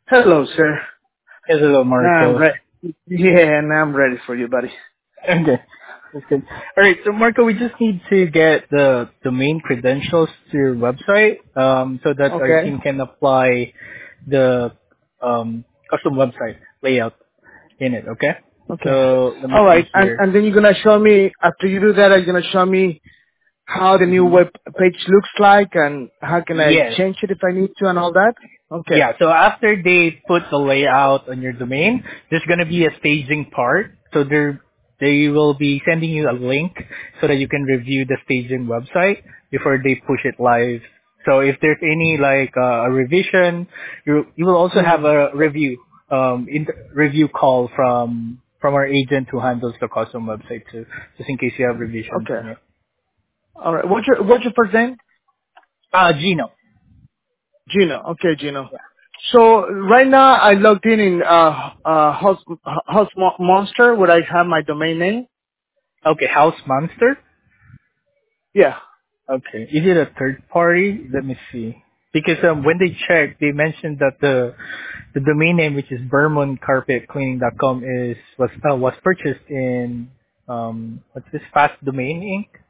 Hello, sir. Hello, Now I'm Marco. ready. Yeah, now I'm ready for you, buddy. Okay, that's good. All right, so Marco, we just need to get the domain credentials to your website, so that our Okay. team can apply the custom website layout in it. Okay. Okay. So let me All see right. And here. and then you're gonna show me after you do that. Are you gonna show me how the new hmm web page looks like and how can I Yes. change it if I need to and all that? Okay. Yeah, so after they put the layout on your domain, there's gonna be a staging part. So they will be sending you a link so that you can review the staging website before they push it live. So if there's any like a revision, you will also have Hmm. a review call from our agent who handles the custom website too, just in case you have revisions Okay. in it. All right. What's your first name? Gino. Gino. Okay, Gino. So right now I logged in House Monster where I have my domain name. Okay, House Monster. Yeah. Okay. Is it a third party? Let me see. Because when they checked, they mentioned that the domain name, which is BermonCarpetCleaning.com, was purchased in what's this, Fast Domain Inc.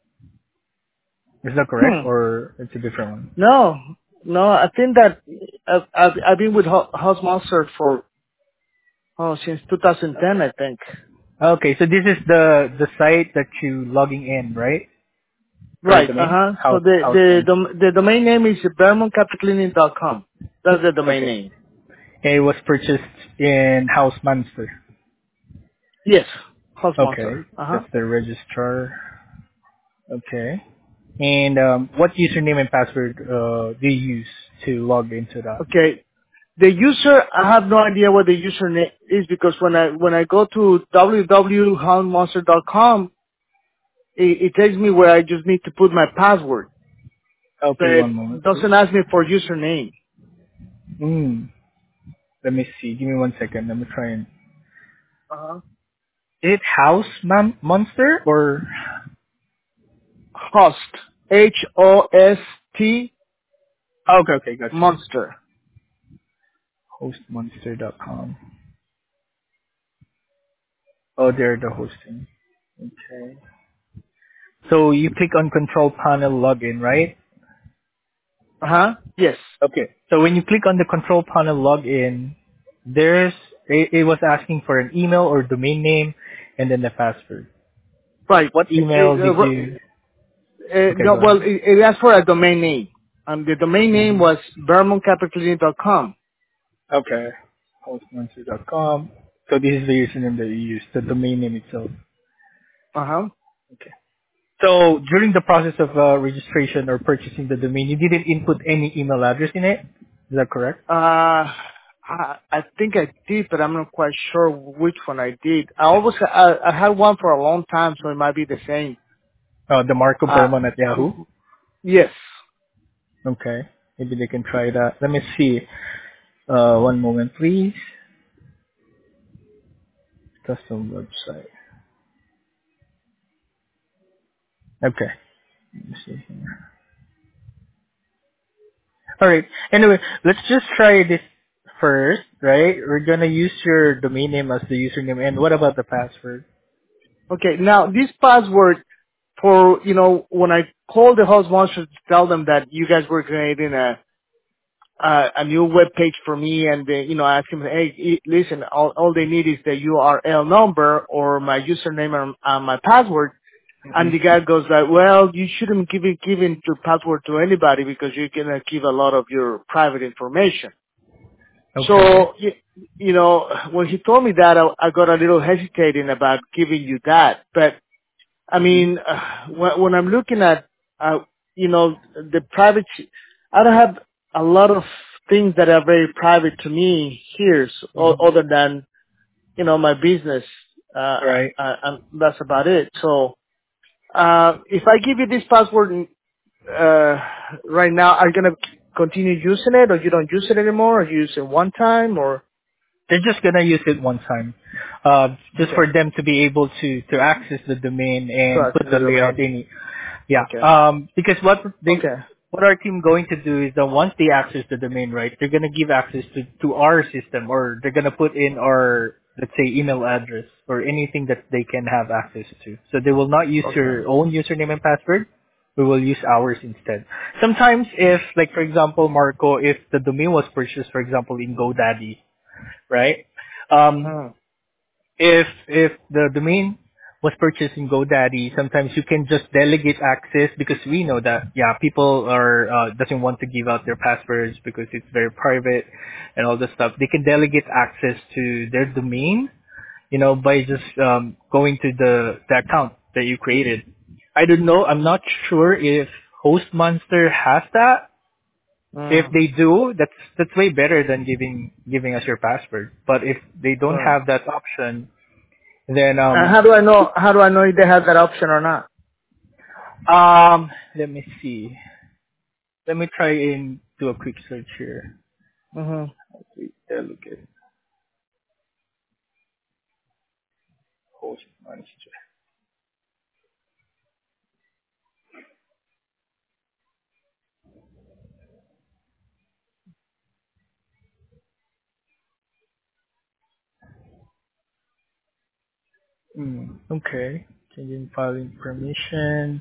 Is that correct, Hmm. or it's a different one? No, no. I think that I've been with House Monster for since 2010, I think. Okay, so this is the site that you logging in, right? For the Right. Uh domain huh. So House Monster. the domain name is BermonCapitalCleaning.com. That's the domain Okay, name. and it was purchased in House Monster. Yes, House Monster. Okay, Uh huh. that's the registrar. Okay. And what username and password do you use to log into that? Okay. The user, I have no idea what the username is because when I go to www.houndmonster.com, it takes me where I just need to put my password, but Okay, it one moment, please. doesn't ask me for username. Hmm. Let me see. Give me 1 second. Let me try and. Uh huh. Is it Monster or? Host. Host. Okay, okay, gotcha. Monster. Hostmonster.com. Oh, they're the hosting. Okay. So you click on Control Panel Login, right? Uh-huh. Yes. Okay. So when you click on the Control Panel Login, it was asking for an email or domain name and then the password. Right. What email did you? Okay, No, go well, ahead. it asked for a domain name. The domain name hmm was BermonCapitalCleaning.com. Okay. Hostmonster.com. So this is the username that you use, the domain name itself. Uh-huh. Okay. So during the process of registration or purchasing the domain, you didn't input any email address in it. Is that correct? I think I did, but I'm not quite sure which one I did. I had one for a long time, so it might be the same. The Marco Uh, Berman at Yahoo. yes. Okay. Maybe they can try that. Let me see. One moment, please. Custom website. Okay. Let me see here. All right. Anyway, let's just try this first, right? We're gonna use your domain name as the username, and what about the password? Okay, now this password for, when I called the host monster to tell them that you guys were creating a new web page for me and I ask him, hey, listen, all they need is the URL number or my username and my password. hmm And the guy goes like, well, you shouldn't give your password to anybody because you're gonna give a lot of your private information. Okay. So, when he told me that, I got a little hesitating about giving you that. But I hmm mean, when I'm looking at, the private, I don't have a lot of things that are very private to me here, hmm other than, my business. Right. And that's about it. So, if I give you this password, right now, are you going to continue using it or you don't use it anymore or you use it one time or? They're just gonna use it one time, just Okay. for them to be able to access the domain So and I put see the the layout domain. in. Yeah. Okay. Because what they Okay. what our team going to do is that once they access the domain, right, they're gonna give access to our system, or they're gonna put in our, let's say, email address or anything that they can have access to. So they will not use Okay. your own username and password. We will use ours instead. Sometimes if, like for example, Marco, if the domain was purchased, for example, in GoDaddy, right? Hmm. If the domain was purchased in GoDaddy, sometimes you can just delegate access because we know that people are doesn't want to give out their passwords because it's very private and all this stuff. They can delegate access to their domain, by just going to the account that you created. I don't know. I'm not sure if HostMonster has that. If Hmm. they do, that's way better than giving us your password. But if they don't Right. have that option, then And how do I know? How do I know if they have that option or not? let me see. Let me try and do a quick search here. Hmm. Delegate host manager. Okay. Changing filing permissions.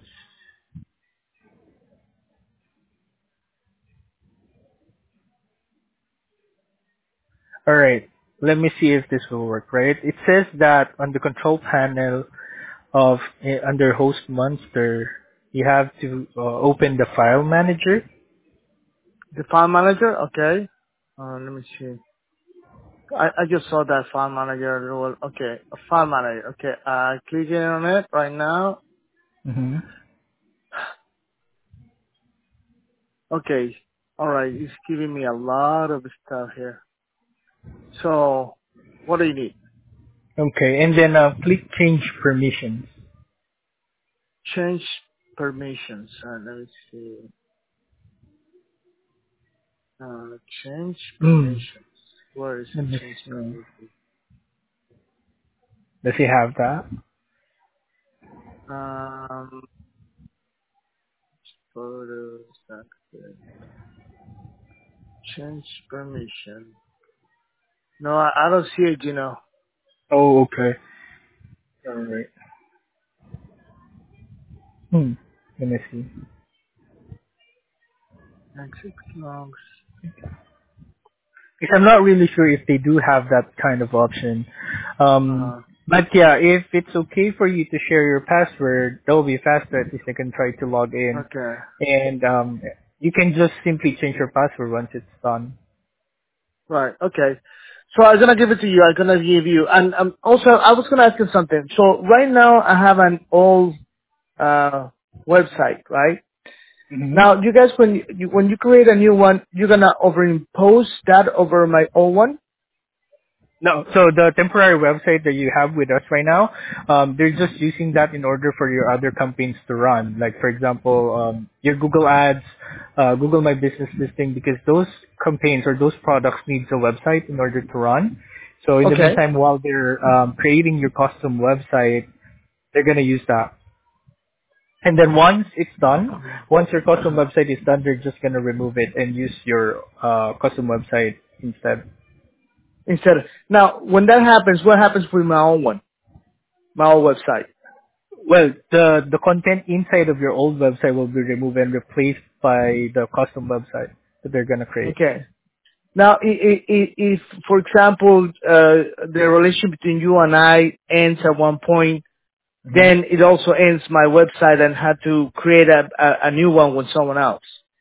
All right. Let me see if this will work. Right. It says that on the control panel of under host monster, you have to open the file manager. The file manager. Okay. Let me see. I just saw that file manager role. Okay, a file manager. Okay, clicking on it right now. Mm-hmm. Okay, all right. It's giving me a lot of stuff here. So, what do you need? Okay. And then click change permissions. Change permissions. Let me see. Change Mm. permissions. Where is Let it? me Change see. permissions. Does he have that? Um, photos. Active. Change permission. No, I don't see it. Oh, okay. All right. Hmm. Let me see. Exit logs. Because I'm not really sure if they do have that kind of option. Uh, But yeah, if it's okay for you to share your password, that will be faster. At least I can try to log in. okay. And you can just simply change your password once it's done. Right. Okay. So I'm gonna give it to you. I'm gonna give you, and also I was gonna ask you something. So right now I have an old website, right? Mm-hmm. Now you guys, when you create a new one, you're gonna overimpose that over my old one. No, so the temporary website that you have with us right now, they're just using that in order for your other campaigns to run. Like for example, your Google Ads, Google My Business listing, because those campaigns or those products needs a website in order to run. So in the Okay. meantime, while they're creating your custom website, they're gonna use that. And then once it's done, once your custom website is done, they're just gonna remove it and use your custom website instead. Instead of now, when that happens, what happens with my own one, my own website? Well, the content inside of your old website will be removed and replaced by the custom website that they're gonna create. Okay. Now, if for example, the relation between you and I ends at one point, hmm then it also ends my website and had to create a new one with someone else.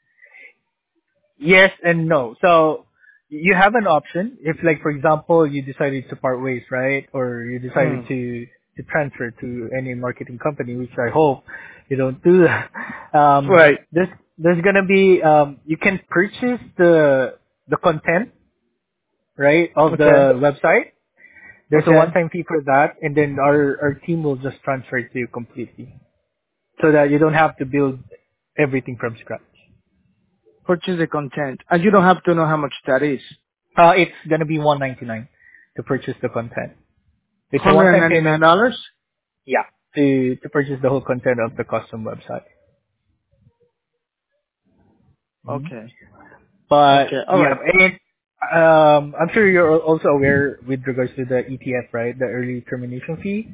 Yes and no. So you have an option if, like, for example, you decided to part ways, right? Or you decided Hmm. to transfer to any marketing company, which I hope you don't do that. Right. There's gonna be you can purchase the content, right, of Okay. the website. There's a Okay. one-time fee for that, and then our team will just transfer it to you completely, so that you don't have to build everything from scratch. Purchase the content. And you don't have to know how much that is. It's gonna be 199 to purchase the content. It's a one-time payment, $199? yeah, to purchase the whole content of the custom website. Okay. But Okay. All yeah, right. and I'm sure you're also aware with regards to the ETF, right? The early termination fee.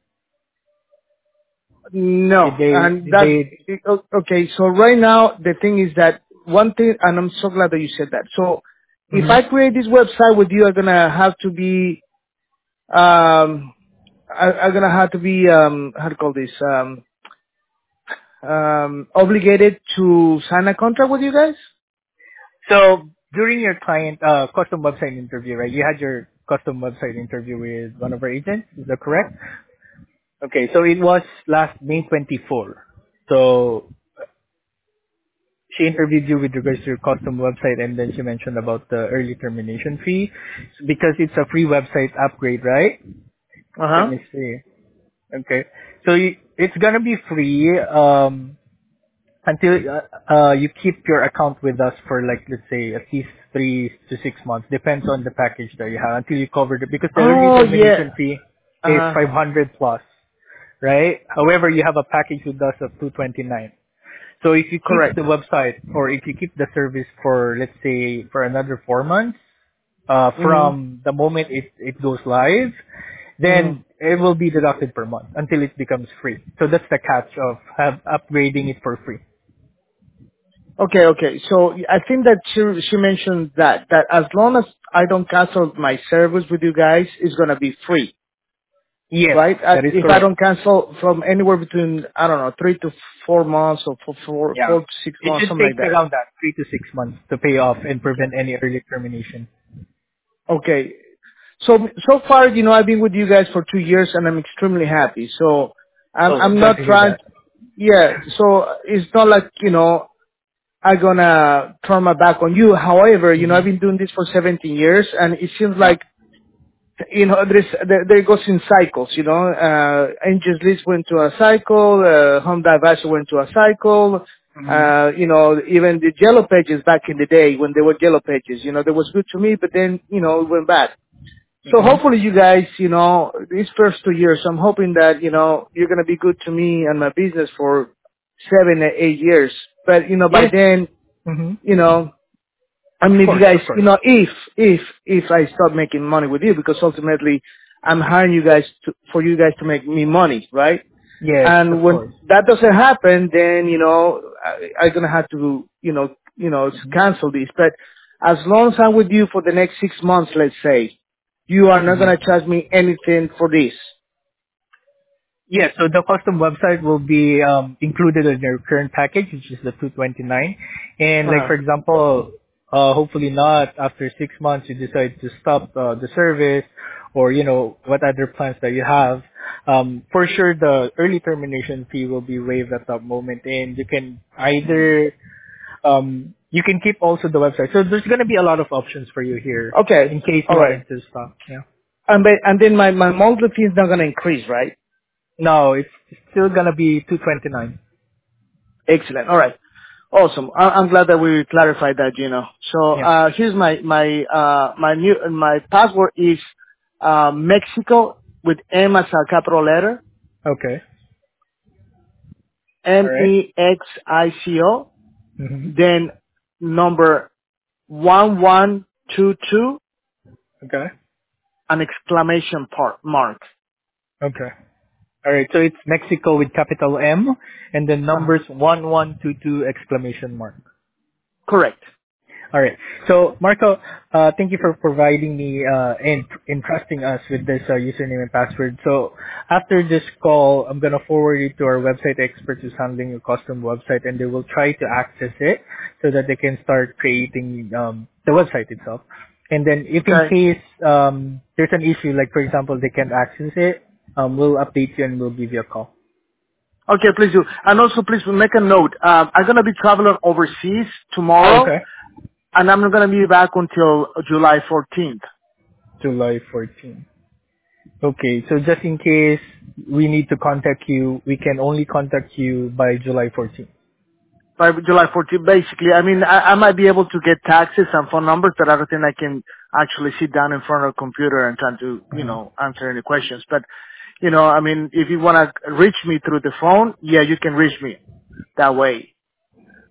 No, and that okay. So right now the thing is that one thing, and I'm so glad that you said that. So if Mhm. I create this website with you, I'm gonna have to be I'm gonna have to be how to call this obligated to sign a contract with you guys. So during your client custom website interview, right? You had your custom website interview with one of our agents. Is that correct? Okay, so it was last May 24. So she interviewed you with regards to your custom website, and then she mentioned about the early termination fee because it's a free website upgrade, right? Uh Let huh. me see. Okay, so it's gonna be free until you keep your account with us for like let's say at least 3 to 6 months, depends on the package that you have until you cover it because the early Oh yeah. termination fee Uh is huh. 500 plus, right? However, you have a package with us of 229. So if you keep Correct. the website or if you keep the service for let's say for another 4 months, Mhm. from the moment it goes live, Mhm. then it will be deducted per month until it becomes free. So that's the catch of upgrading it for free. Okay. Okay. So I think that she mentioned that as long as I don't cancel my service with you guys, it's gonna be free. Yes, Right? that is If I correct. don't cancel from anywhere between, I don't know, 3 to 4 months or Yeah. four to six It months, should something like take that. around that 3 to 6 months to pay off and prevent any early termination. Okay. So far, I've been with you guys for 2 years and I'm extremely happy. So Oh, I'm I'm glad not to hear trying, that. yeah, so it's not like, I'm gonna turn my back on you. However, I've Hmm. been doing this for 17 years and it seems Yeah. like there it goes in cycles, Angels List went to a cycle, Honda Advisor went to a cycle, Hmm. even the Yellow Pages back in the day when they were Yellow Pages, they was good to me, but then, it went bad. So Hmm. hopefully you guys, these first 2 years, I'm hoping that, you're going to be good to me and my business for 7 or 8 years. But, by Yes. then, Hmm. you know, I Of mean, if you course, guys, of course. if I start making money with you, because ultimately I'm hiring you guys for you guys to make me money, right? Yes, And of when course. that doesn't happen, then, I'm going to have to, Hmm. cancel this. But as long as I'm with you for the next 6 months, let's say, you are not Hmm. going to charge me anything for this. Yeah, so the custom website will be included in your current package, which is the 229. And like Uh-huh. for example, hopefully not after 6 months you decide to stop the service, or what other plans that you have. For sure, the early termination fee will be waived at that moment, and you can either you can keep also the website. So there's gonna be a lot of options for you here Okay. in case All you right. wanted to stop. Yeah. And then my monthly fee is not going to increase, right? No, it's still gonna be 229. Excellent. All right. Awesome. I'm glad that we clarified that, So, Yeah. here's my password is, Mexico with M as a capital letter, Okay. All right. Mexico, Mm-hmm. then number 1122, Okay. an exclamation mark. Okay. All right. So it's Mexico with capital M and then Uh-huh. numbers 1122 exclamation mark. Correct. All right. So Marco, thank you for providing me and entrusting us with this username and password. So after this call, I'm gonna forward it to our website expert who's handling your custom website, and they will try to access it so that they can start creating the website itself. And then if in Okay. case there's an issue, like for example they can't access it, we'll update you and we'll give you a call. Okay, please do. And also, please make a note. I'm going to be traveling overseas tomorrow, Okay. and I'm not going to be back until July 14th. July 14th. Okay, so just in case we need to contact you, we can only contact you by July 14th. By July 14th, basically, I mean, I might be able to get taxes and phone numbers, but I don't think I can actually sit down in front of a computer and try to, Hmm. answer any questions. But, I mean, if you want to reach me through the phone, yeah, you can reach me that way.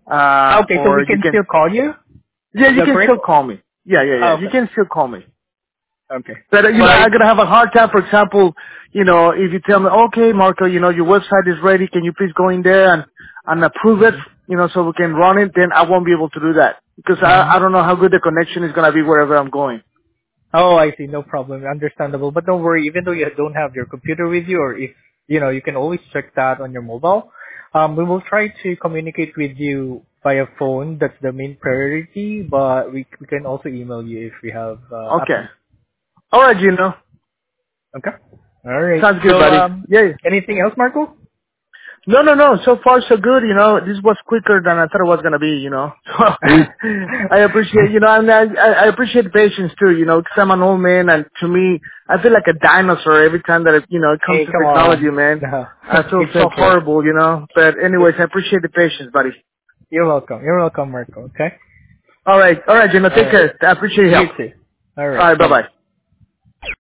Okay, so or we you can can, still call you? yeah, Is you that can correct? still call me. Yeah. You Okay. can still call me. Okay. But, But I'm going to have a hard time, for example, if you tell me, okay, Marco, your website is ready, can you please go in there and approve it, so we can run it, then I won't be able to do that. Because mhm. I don't know how good the connection is going to be wherever I'm going. Oh, I see. No problem. Understandable. But don't worry, even though you don't have your computer with you, or if, you can always check that on your mobile. We will try to communicate with you via phone. That's the main priority, but we can also email you if we have Okay. updates. All right, Gino. Okay. All right. Sounds good, So, buddy. Yeah. anything else, Marco? No. So far, so good. This was quicker than I thought it was gonna be. So I appreciate, and I appreciate patience too. Because I'm an old man, and to me, I feel like a dinosaur every time that it comes Hey, to come technology, on. man. No, I feel it's so okay. horrible. But anyways, I appreciate the patience, buddy. You're welcome. You're welcome, Marco. Okay. All right, Gino. All Take right. care. I appreciate your You help. too. All All right. right, bye Bye bye. bye.